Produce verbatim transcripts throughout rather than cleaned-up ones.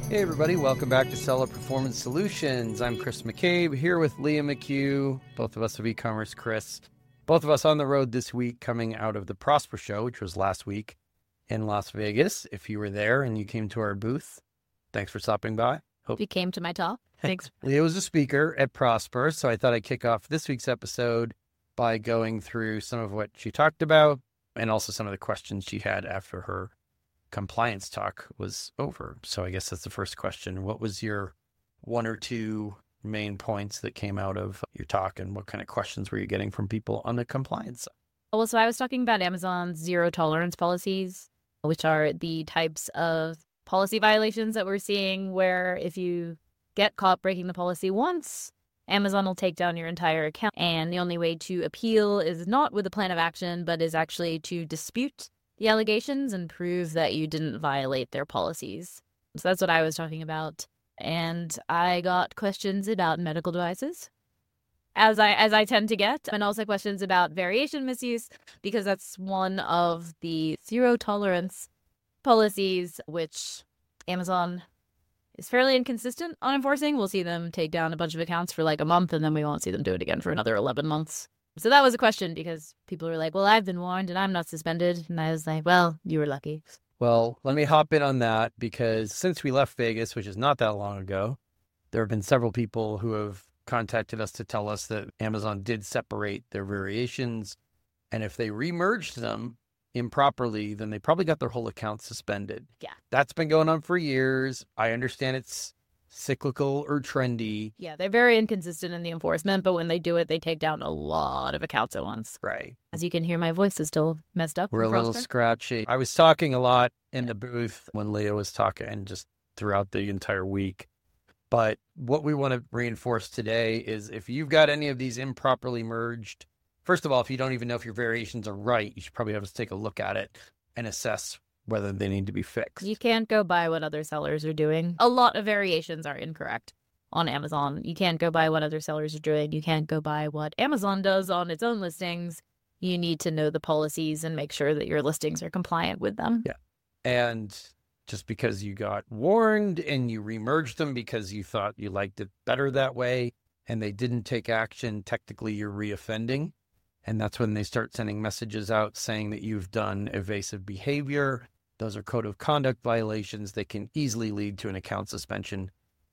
Hey everybody, welcome back to Seller Performance Solutions. I'm Chris McCabe here with Leah McHugh, both of us of e-commerce Chris. Both of us on the road this week coming out of the Prosper Show, which was last week in Las Vegas. If you were there and you came to our booth, thanks for stopping by. Hope you came to my talk. Thanks. Leah was a speaker at Prosper, so I thought I'd kick off this week's episode by going through some of what she talked about and also some of the questions she had after her compliance talk was over. So I guess that's the first question. What was your one or two main points that came out of your talk, and what kind of questions were you getting from people on the compliance side? Well, so I was talking about Amazon's zero tolerance policies, which are the types of policy violations that we're seeing where if you get caught breaking the policy once, Amazon will take down your entire account. And the only way to appeal is not with a plan of action, but is actually to dispute the allegations and prove that you didn't violate their policies. So that's what I was talking about. And I got questions about medical devices, as I as I tend to get, and also questions about variation misuse, because that's one of the zero tolerance policies, which Amazon is fairly inconsistent on enforcing. We'll see them take down a bunch of accounts for like a month, and then we won't see them do it again for another eleven months. So that was a question because people were like, well, I've been warned and I'm not suspended. And I was like, well, you were lucky. Well, let me hop in on that because since we left Vegas, which is not that long ago, there have been several people who have contacted us to tell us that Amazon did separate their variations. And if they remerged them improperly, then they probably got their whole account suspended. Yeah. That's been going on for years. I understand it's cyclical or trendy. Yeah, they're very inconsistent in the enforcement, but when they do it, they take down a lot of accounts at once. Right. As you can hear, my voice is still messed up. We're a little scratchy. I was talking a lot in the booth when Leah was talking and just throughout the entire week. But what we want to reinforce today is if you've got any of these improperly merged, first of all, if you don't even know if your variations are right, you should probably have to take a look at it and assess whether they need to be fixed. You can't go by what other sellers are doing. A lot of variations are incorrect on Amazon. You can't go by what other sellers are doing. You can't go by what Amazon does on its own listings. You need to know the policies and make sure that your listings are compliant with them. Yeah. And just because you got warned and you remerged them because you thought you liked it better that way and they didn't take action, technically you're reoffending. And that's when they start sending messages out saying that you've done evasive behavior. Those are code of conduct violations that can easily lead to an account suspension,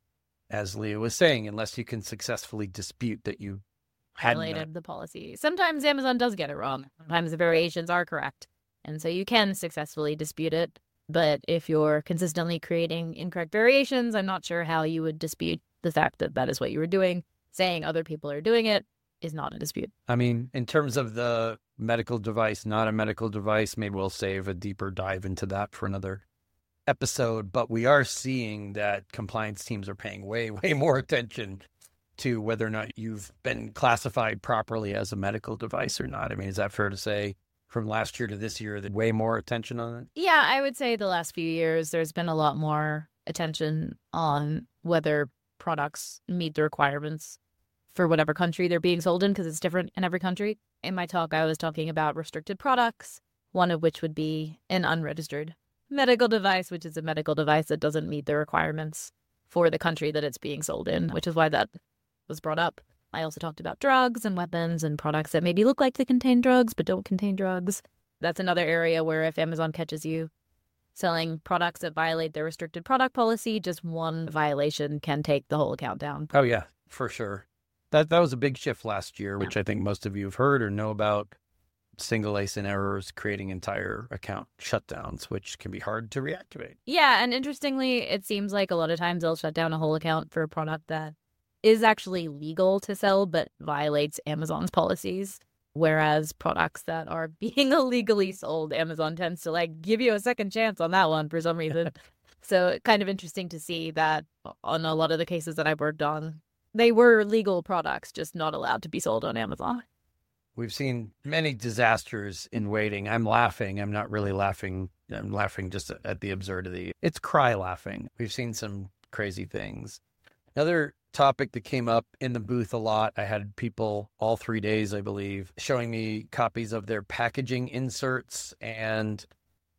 as Leah was saying, unless you can successfully dispute that you violated the policy. Sometimes Amazon does get it wrong. Sometimes the variations are correct. And so you can successfully dispute it. But if you're consistently creating incorrect variations, I'm not sure how you would dispute the fact that that is what you were doing. Saying other people are doing it is not a dispute. I mean, in terms of the medical device, not a medical device, maybe we'll save a deeper dive into that for another episode. But we are seeing that compliance teams are paying way, way more attention to whether or not you've been classified properly as a medical device or not. I mean, is that fair to say from last year to this year, that way more attention on it? Yeah, I would say the last few years, there's been a lot more attention on whether products meet the requirements for whatever country they're being sold in, because it's different in every country. In my talk, I was talking about restricted products, one of which would be an unregistered medical device, which is a medical device that doesn't meet the requirements for the country that it's being sold in, which is why that was brought up. I also talked about drugs and weapons and products that maybe look like they contain drugs but don't contain drugs. That's another area where if Amazon catches you selling products that violate their restricted product policy, just one violation can take the whole account down. Oh, yeah, for sure. That that was a big shift last year, which I think most of you have heard or know about. Single A S I N errors creating entire account shutdowns, which can be hard to reactivate. Yeah, and interestingly, it seems like a lot of times they'll shut down a whole account for a product that is actually legal to sell but violates Amazon's policies. Whereas products that are being illegally sold, Amazon tends to like give you a second chance on that one for some reason. So kind of interesting to see that on a lot of the cases that I've worked on, they were legal products, just not allowed to be sold on Amazon. We've seen many disasters in waiting. I'm laughing. I'm not really laughing. I'm laughing just at the absurdity. It's cry laughing. We've seen some crazy things. Another topic that came up in the booth a lot, I had people all three days, I believe, showing me copies of their packaging inserts and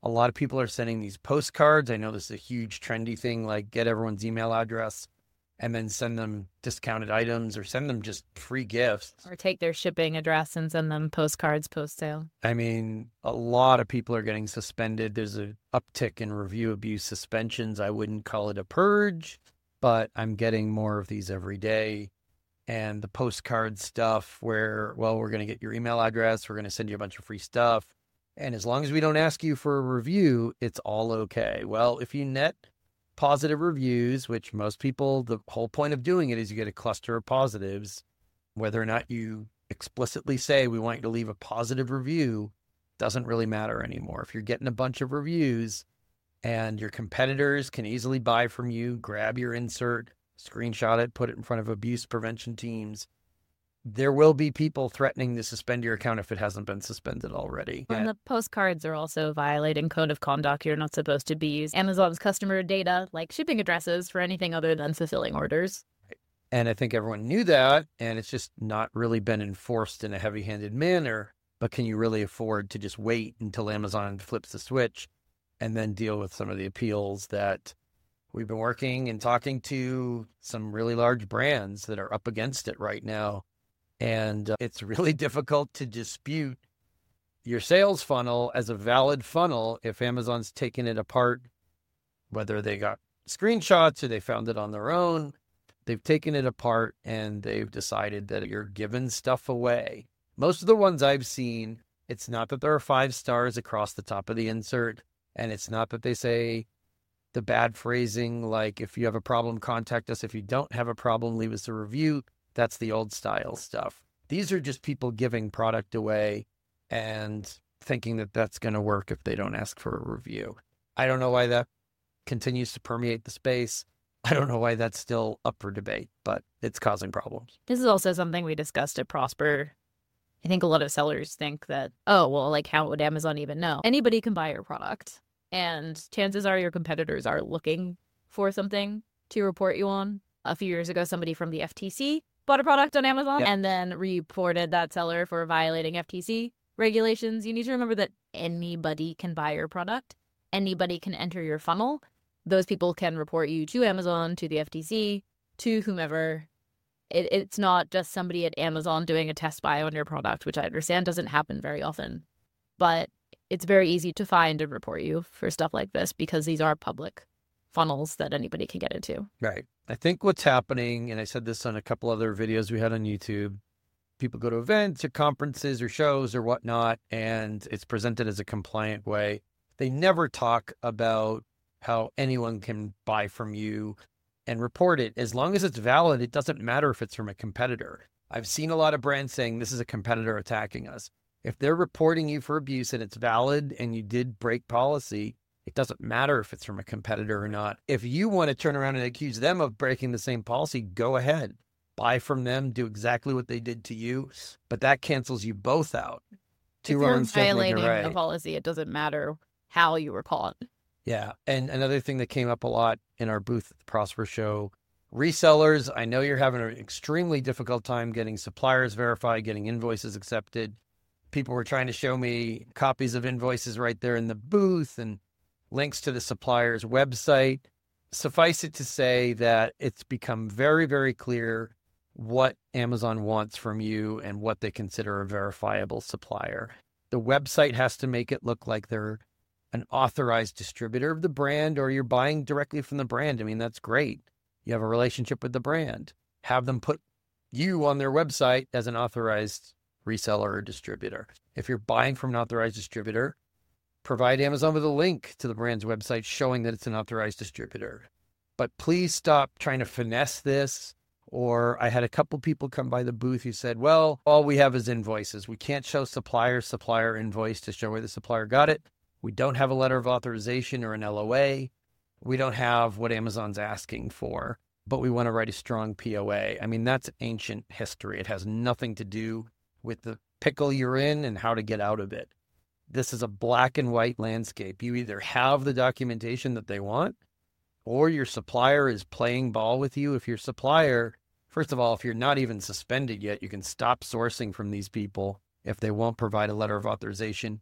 A lot of people are sending these postcards. I know this is a huge trendy thing, like get everyone's email address and then send them discounted items or send them just free gifts. Or take their shipping address and send them postcards post-sale. I mean, a lot of people are getting suspended. There's an uptick in review abuse suspensions. I wouldn't call it a purge, but I'm getting more of these every day. And the postcard stuff where, well, we're going to get your email address. We're going to send you a bunch of free stuff. And as long as we don't ask you for a review, it's all okay. Well, if you net positive reviews, which most people, the whole point of doing it is you get a cluster of positives. Whether or not you explicitly say we want you to leave a positive review doesn't really matter anymore. If you're getting a bunch of reviews and your competitors can easily buy from you, grab your insert, screenshot it, put it in front of abuse prevention teams, there will be people threatening to suspend your account if it hasn't been suspended already. And the postcards are also violating code of conduct. You're not supposed to be using Amazon's customer data, like shipping addresses, for anything other than fulfilling orders. And I think everyone knew that, and it's just not really been enforced in a heavy-handed manner. But can you really afford to just wait until Amazon flips the switch and then deal with some of the appeals that we've been working and talking to some really large brands that are up against it right now? And uh, it's really difficult to dispute your sales funnel as a valid funnel if Amazon's taken it apart, whether they got screenshots or they found it on their own. They've taken it apart and they've decided that you're giving stuff away. Most of the ones I've seen, it's not that there are five stars across the top of the insert, and it's not that they say the bad phrasing like, if you have a problem, contact us. If you don't have a problem, leave us a review. That's the old style stuff. These are just people giving product away and thinking that that's going to work if they don't ask for a review. I don't know why that continues to permeate the space. I don't know why that's still up for debate, but it's causing problems. This is also something we discussed at Prosper. I think a lot of sellers think that, oh, well, like, how would Amazon even know? Anybody can buy your product. And chances are your competitors are looking for something to report you on. A few years ago, somebody from the F T C bought a product on Amazon yep. and then reported that seller for violating F T C regulations. You need to remember that anybody can buy your product. Anybody can enter your funnel. Those people can report you to Amazon, to the F T C, to whomever. It, it's not just somebody at Amazon doing a test buy on your product, which I understand doesn't happen very often. But it's very easy to find and report you for stuff like this because these are public funnels that anybody can get into. Right. I think what's happening, and I said this on a couple other videos we had on YouTube, people go to events or conferences or shows or whatnot, and it's presented as a compliant way. They never talk about how anyone can buy from you and report it. As long as it's valid, it doesn't matter if it's from a competitor. I've seen a lot of brands saying this is a competitor attacking us. If they're reporting you for abuse and it's valid and you did break policy, it doesn't matter if it's from a competitor or not. If you want to turn around and accuse them of breaking the same policy, go ahead. Buy from them, do exactly what they did to you, but that cancels you both out. Two wrongs violating a policy, it doesn't matter how you were caught. Yeah, and another thing that came up a lot in our booth at the Prosper Show, resellers, I know you're having an extremely difficult time getting suppliers verified, getting invoices accepted. People were trying to show me copies of invoices right there in the booth and links to the supplier's website. Suffice it to say that it's become very, very clear what Amazon wants from you and what they consider a verifiable supplier. The website has to make it look like they're an authorized distributor of the brand, or you're buying directly from the brand. I mean, that's great. You have a relationship with the brand. Have them put you on their website as an authorized reseller or distributor. If you're buying from an authorized distributor, provide Amazon with a link to the brand's website showing that it's an authorized distributor. But please stop trying to finesse this. Or I had a couple people come by the booth who said, well, all we have is invoices. We can't show supplier, supplier invoice to show where the supplier got it. We don't have a letter of authorization or an L O A. We don't have what Amazon's asking for, but we want to write a strong P O A. I mean, that's ancient history. It has nothing to do with the pickle you're in and how to get out of it. This is a black and white landscape. You either have the documentation that they want, or your supplier is playing ball with you. If your supplier, first of all, if you're not even suspended yet, you can stop sourcing from these people if they won't provide a letter of authorization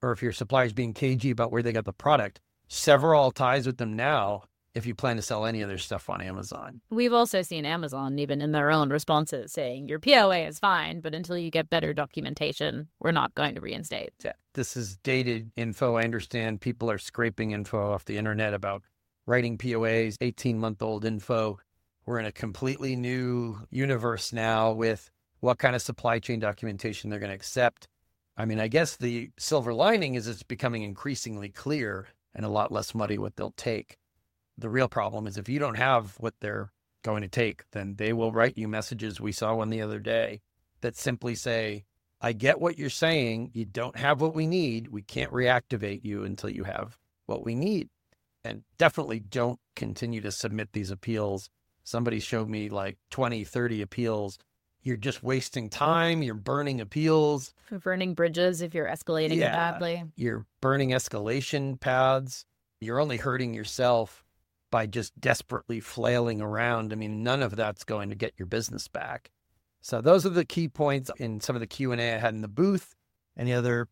or if your supplier's being cagey about where they got the product, sever all ties with them now if you plan to sell any of their stuff on Amazon. We've also seen Amazon, even in their own responses, saying your P O A is fine, but until you get better documentation, we're not going to reinstate. Yeah. This is dated info. I understand people are scraping info off the internet about writing P O As, eighteen-month-old info. We're in a completely new universe now with what kind of supply chain documentation they're going to accept. I mean, I guess the silver lining is it's becoming increasingly clear and a lot less muddy what they'll take. The real problem is if you don't have what they're going to take, then they will write you messages. We saw one the other day that simply say, I get what you're saying. You don't have what we need. We can't reactivate you until you have what we need. And definitely don't continue to submit these appeals. Somebody showed me like twenty, thirty appeals. You're just wasting time. You're burning appeals. Burning bridges if you're escalating Yeah. it badly. You're burning escalation paths. You're only hurting yourself by just desperately flailing around. I mean, none of that's going to get your business back. So those are the key points in some of the Q and A I had in the booth. Any other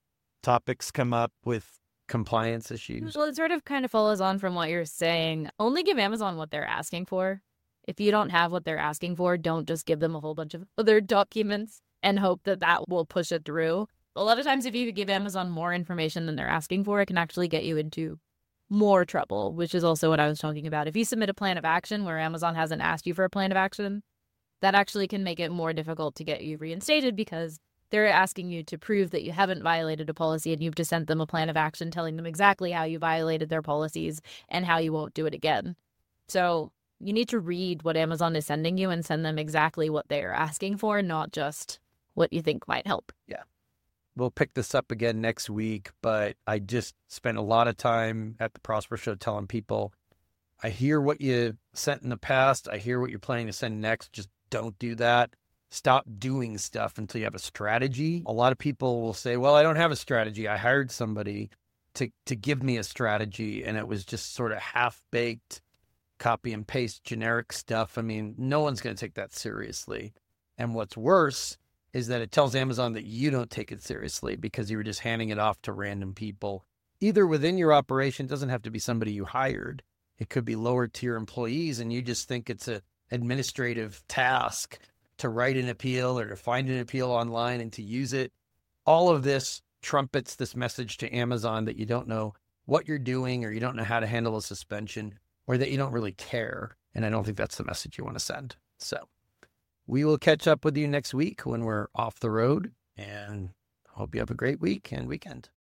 topics come up with compliance issues? Well, it sort of kind of follows on from what you're saying. Only give Amazon what they're asking for. If you don't have what they're asking for, don't just give them a whole bunch of other documents and hope that that will push it through. A lot of times, if you give Amazon more information than they're asking for, it can actually get you into more trouble, which is also what I was talking about. If you submit a plan of action where Amazon hasn't asked you for a plan of action, that actually can make it more difficult to get you reinstated because they're asking you to prove that you haven't violated a policy and you've just sent them a plan of action telling them exactly how you violated their policies and how you won't do it again. So you need to read what Amazon is sending you and send them exactly what they are asking for, not just what you think might help. Yeah. We'll pick this up again next week, but I just spent a lot of time at the Prosper Show telling people, I hear what you sent in the past. I hear what you're planning to send next. Just don't do that. Stop doing stuff until you have a strategy. A lot of people will say, well, I don't have a strategy. I hired somebody to, to give me a strategy, and it was just sort of half-baked, copy and paste generic stuff. I mean, no one's going to take that seriously. And what's worse is that it tells Amazon that you don't take it seriously because you were just handing it off to random people, either within your operation. It doesn't have to be somebody you hired. It could be lower tier employees, and you just think it's an administrative task to write an appeal or to find an appeal online and to use it. All of this trumpets this message to Amazon that you don't know what you're doing, or you don't know how to handle a suspension, or that you don't really care. And I don't think that's the message you want to send. So we will catch up with you next week when we're off the road, and hope you have a great week and weekend.